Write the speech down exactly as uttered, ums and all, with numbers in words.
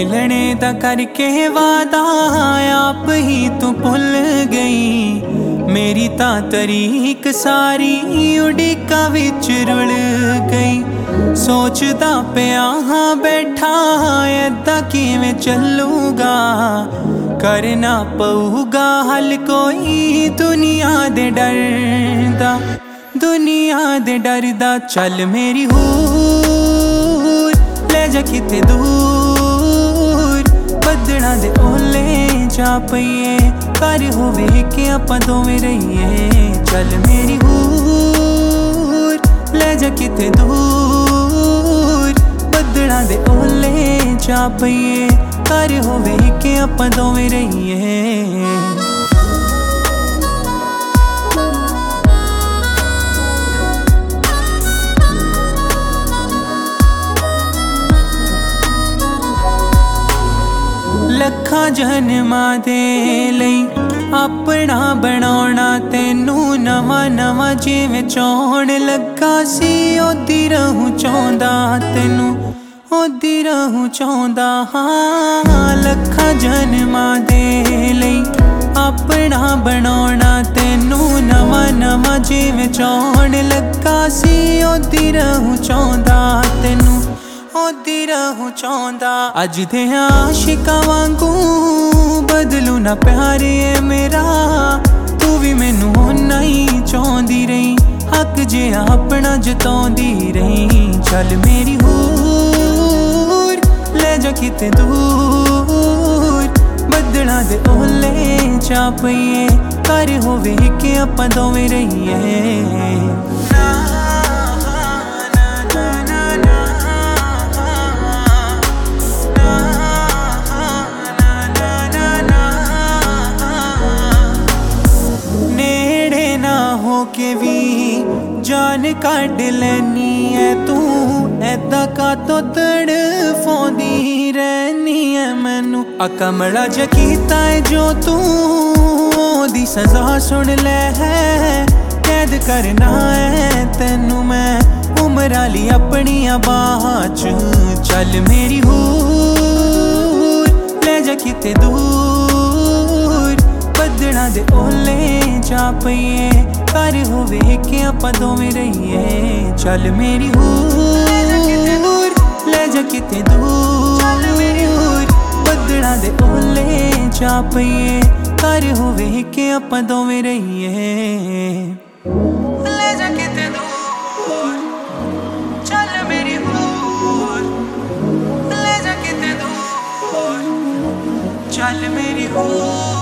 मिलने दा करके वादा आप ही तू भुल गई। मेरी ता तरीक सारी उड़ीका विच रुल गई। सोचदा पिया हाँ बैठा ऐदा किवें चलूगा, करना पऊगा हल कोई दुनिया दे डर दा, दुनिया दे डर दा। चल मेरी हूर ले जा किते दूर, बदड़ा दे ओले जा पईए, कर होवे कि आपां दोवें रहीए। चल मेरी हूर ले जा किते दूर, बदड़ा दे ओले जा पईए, कर होवे कि आपां दोवें रहीए। लखां जन्मां दे लई अपना बनाउणा तैनू नवां नवां जिवें चौण लगा सी, ओदी रहूं चाहुंदा तैनू, ओदी रहूं चाहुंदा। हाँ लखां जन्मां दे लई अपना बनाउणा तैनू नवां नवां जिवें चौण लगा सी, ओदी रहूं चाहुंदा तैनू, ओदी रहूं चाहुंदा। अज दे आशिकां वांगू बदलू ना प्यार ए मेरा, तू भी मैनू होना ही चाहुंदी रही, हक जे अपना जताउंदी रही। चल मेरी हूर ले जा किते दूर, बदड़ा दे ओले जा पईए, कर होवे कि आपां दोवें रहीए। के भी जान काट लैनी है तू, ऐदा कातों तड़फाउंदी रहनी है मैनू। आ कमला जा कीता है जो तू, ओदी सज़ा सुन ले है, कैद करना है तैनू मैं उमरा ली अपनी बाहां च। चल मेरी हूर ले जा किते दूर, बदड़ा दे ओले जा पईए, कर होवे कि आपां दोवें रहीए। चल मेरी हूर ले जा किते दूर, बदड़ा दे ओले जा पईए, कर होवे कि आपां दोवें रहीए। ले जा किते दूर, चल मेरी हूर ले जा किते दूर, चल मेरी हूर।